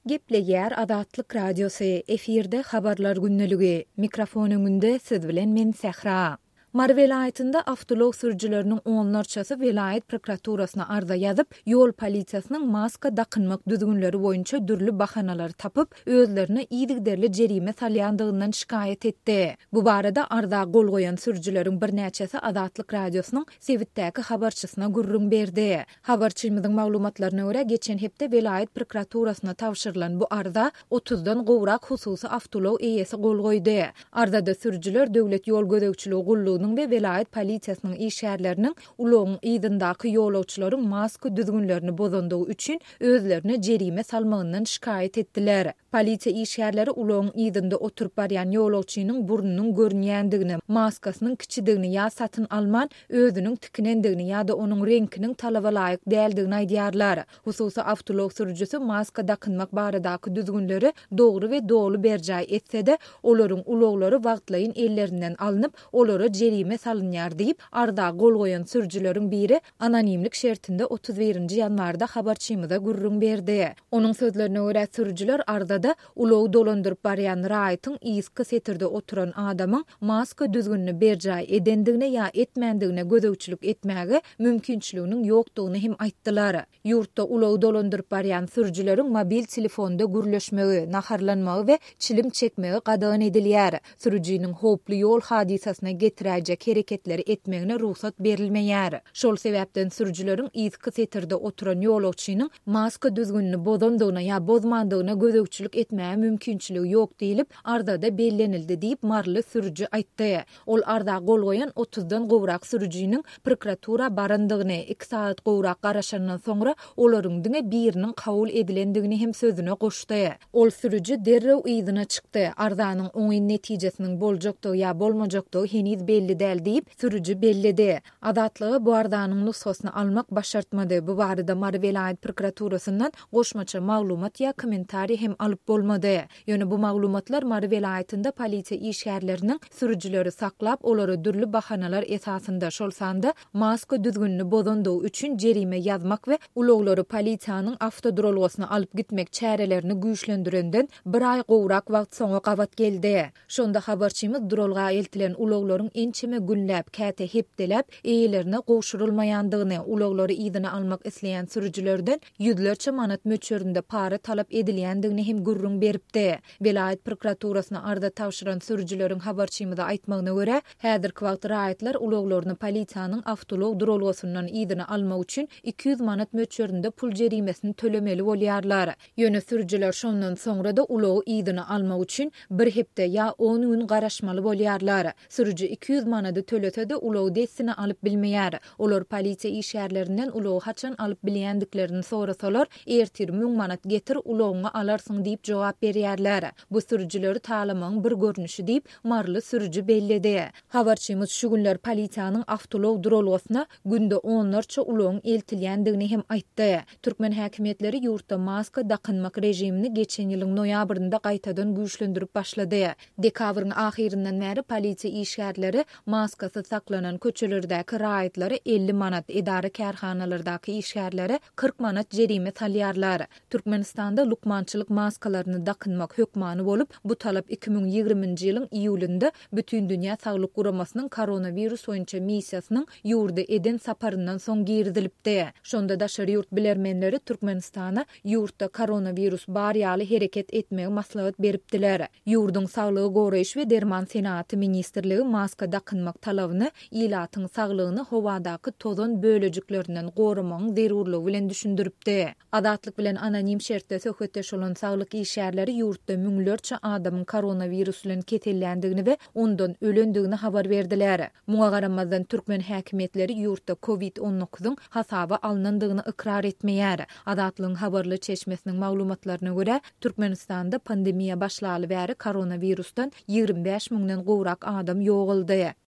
Gepleýär Adatlyk Radiosu efirde habarlar günneligi. Mikrofonumunda siz bilen men Sehra. Mar welaýatynda awtolog sürüjileriniň onlarçasy welaýat prokuraturasyna arza ýazyp, ýol polisiýasynyň maska dakynmak düzgünleri boýunça dürli bahanalary tapyp, özlerini iýdigderli jerime salýandygyndan şikaýet etdi. Bu barada arza gol goýan sürüjileriň birnäçesi Adatlyk Radiosynyň Sewitdäki habarçysyna gurrun berdi. Habarçymyzyň maglumatlaryna görä, geçen hepde welaýat prokuraturasyna tawşyrylan bu arza 30-dan gowrak hususy awtolog eýesi gol goýdy. Arzada sürüjiler döwlet ýol gödekçiligi gullugynyň we welaýat polisiýasynyň işgärleriniň ulogyň ýygyndaky ýolagçylaryň maska düzgünlerini bozandygy üçin özlerini jerime salmagyndan şikaýet etdiler. Polisiýa işgärleri ulogyň ýygynda oturup barýan ýolagçynyň burnunyň görünýändigini, maskasynyň kiçidigini ýa satyn alman, özüniň tikinendigini ýa-da onuň reňkiniň talaba laýyk däldigini aýdýarlar. Hususy awtolog sürüjisi maska dakynmak baradaky düzgünleri dogry we dolu berjäy etse-de, olaryň uloglary wagtlaýyn ellerinden alınıp, olary jerime salynýar diýip arda gol goýan sürüjileriň biri anonimlik şertinde 31-nji ýanwarda habarçymyza gurrun berdi. Onuň sözlerine görä sürüjiler ardada ulogy dolandyryp barýan raýatyň iýski setirde oturan adamyň maska düzgünni berjäy edendigine ýa etmändigine gözegçilik etmäge mümkinçiliginiň ýokdugyny hem aýtdylar. Ýurtda ulogy dolandyryp barýan sürüjileriň mobil telefonda gürleşmegi, naharlanmagy we çilim çekmegi gadagan edilýär. Sürüjiniň hoply ýol hadisasyna getiräjek hereketleri etmegine ruhsat berilmeýär. Şol sebäpden sürüjileriň iýski setirde oturan ýolagçynyň maska düzgünni bozandygyna ýa bozmandygyna gözegçilik etmäge mümkinçiligi ýok diýilip ardada bellenildi diýip marly sürüji aýtdy. Ol arda gol goýan 30-dan gowrak sürüjiniň prokuratura barandygyny 2 saat gowrak garaşandan soňra olaryň diňe biriniň kabul edilendigini hem sözüne goşdy. Ol sürüji derrew ýygyna çykdy. Ardanyň oňy netijesiniň boljakdygy ýa bolmajakdygy heniz belli däl diýip sürüji belledi. Adatlygy bu ardanyň nusxasyny almak başartmady. Bu barada Mar welaýat prokuraturasyndan goşmaça maglumat ýa kommentari hem alyp bolmady. Ýöne bu maglumatlar Mar welaýatynda polisiýa işgärleriniň sürüjileri saklap, olary dürli bahanalar esasynda şol sanda maska düzgünni bozandygy üçin jerime ýazmak we uloglary polisiýanyň awtodrolgasyna alyp gitmek çärelerini güýçlendirenden bir ay gowrak wagt soňra gabat geldi. Şonda habarçymyz drolga eltilen uloglaryň ençeme günläp käte hepdelep eýelerine gowşurulmaýandygyny, uloglary ýygyna almak isleýän sürüjilerden ýüzlerçe manat möçberinde para talap edilýändigini hem gurrun beripdi. Welaýat prokuraturasyna arda tawşyran sürüjileriň habarçymyza aýtmagyna görä, häzirki wagt raýatlar uloglaryny polisiýanyň awtolog drolgasyndan ýygyna almak üçin 200 manat möçberinde pul jerimesini tölemeli bolýarlar. Ýöne sürüjiler şondan soňra da ulogy ýygyna almak üçin bir hepde ýa 10 gün garaşmaly bolýarlar. Sürüji 200 manady tölese-de ulogy dessini alyp bilmeýär. Olar polisiýa işgärlerinden ulogy haçan alyp bilýändiklerini sorasalar, ertir 1000 manat getir ulogyňy alarsyň diýip jogap berýärler. Bu sürüjileri talamyň bir görnüşi diýip marly sürüji belledi. Habarçymyz şu günler polisiýanyň awtolog drolgasyna günde onlarça ulogyň eltilýändigini hem aýtdy. Türkmen häkimetleri ýurtda maska dakynmak rejimini geçen ýylyň noýabrynda gaýtadan güýçlendirip başlady. Dekabryň ahirinden bäri polisiýa işgärleri maskasy saklanan köçelerdäki raýatlary 50 manat, edara kärhanalardaky işgärleri 40 manat jerime salýarlar. Türkmenistanda lukmançylyk maskalaryny dakynmak hökmany bolup, bu talap 2020-nji ýylyň iýulynda bütün dünýä saglyk guramasynyň koronavirus boýunça missiýasynyň ýurda eden saparyndan soň girdilipdi. Şonda daşary ýurt bilermenleri Türkmenistana ýurtda koronavirus bar ýaly hereket etmegi maslahat beripdiler. Ýurduň saglygy goraýyş we derman senaty ministrligi maska dakynmak talabyny ýylatyň saglygyny howadaky tozan bölejikleriniň goramagyň zerurlygy bilen düşündiripdi. Adatlyk bilen anonim şertde söhbetdeş bolan saglyk işgärleri ýurtda müňlerçe adamyň koronavirus bilen ketelýändigini we ondan ölendigini habar berdiler. Muňa garamazdan Türkmen häkimetleri ýurtda COVID-19-yň hasaba alınandygyny ikrar etmeýär. Adatlyň habarly çeşmesiniň maglumatlaryna görä, Türkmenistanda pandemiýa başlaly bäri koronavirusdan 25 000-den gowrak adam ýoguldy.